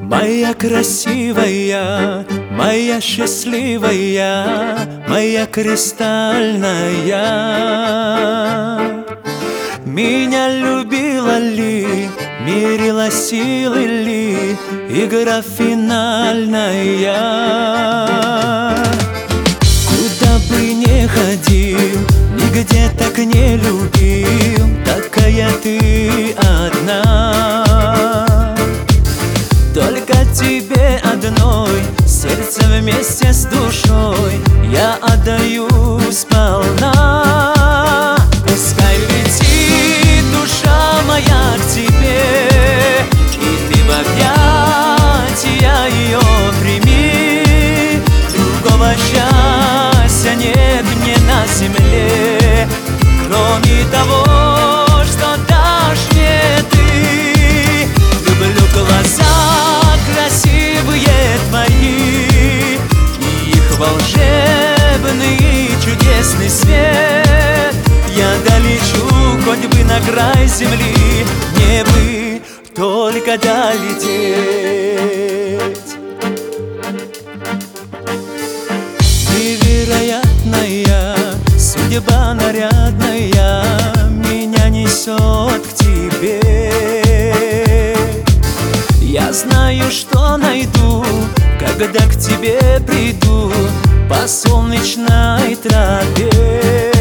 Моя красивая, моя счастливая, моя кристальная. Меня любила ли, мерила силы ли, игра финальная. Куда бы ни ходил, нигде так не любил, такая ты одна. Только тебе одной, сердце вместе с душой я отдаю сполна. Пускай летит душа моя к тебе, и ты в объятия ее прими. Другого счастья нет мне на земле, кроме того, что дашь мне ты. Люблю глаза красивые твои, и их волшебный чудесный свет. Я долечу хоть бы на край земли, мне бы только долететь. Невероятная судьба нарядная меня несет к тебе. Я знаю, что найду, когда к тебе приду по солнечной тропе.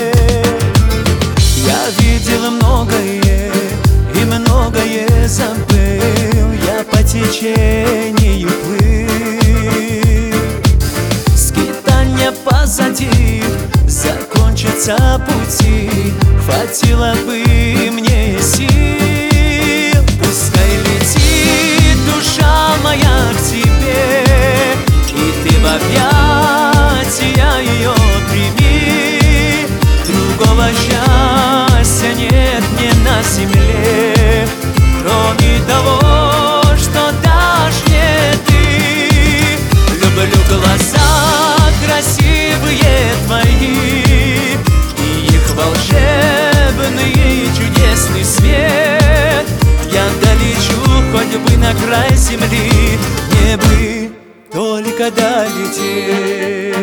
Я видел многое и многое забыл, я по течению плыл. Скитания позади, закончатся пути, хватило бы мне сил. Пускай летит душа моя к тебе, и ты в объятия ее прими. Другого счастья нет мне на земле, кроме того, что дашь мне ты. Люблю глаза красивые твои, и их волшебный чудесный свет. Я долечу хоть бы на край земли, мне бы только долететь.